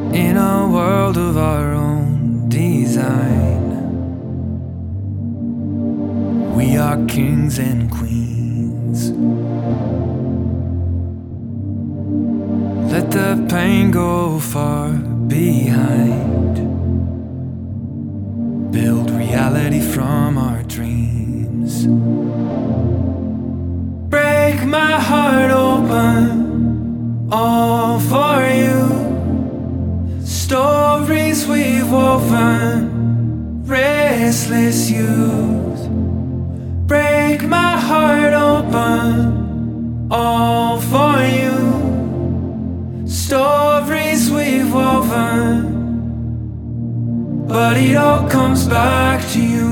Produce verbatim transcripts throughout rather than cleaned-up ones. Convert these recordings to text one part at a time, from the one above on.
in a world of our own design. We are kings and queens. Let the pain go far behind. Build reality from our dreams. Break my heart open, all for you. Stories we've woven, restless youth. Break my heart open, all for you. Stories we've woven, but it all comes back to you.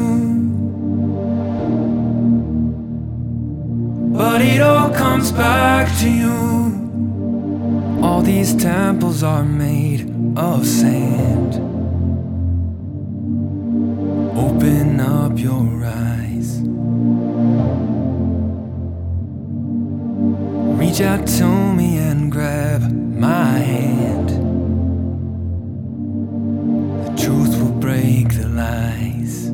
But it all comes back to you. All these temples are made of sand. Open up your eyes. Reach out to me and grab my hand. The truth will break the lies.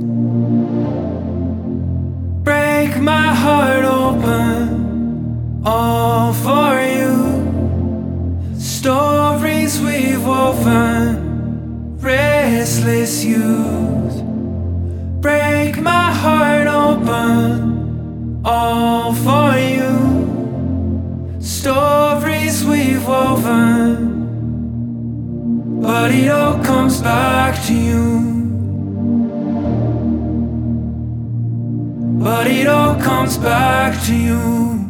Break my heart open, all for you. Stories we've woven, restless youth. Break my heart open, all for you. Stories we've woven, but it all comes back to you. But it all comes back to you.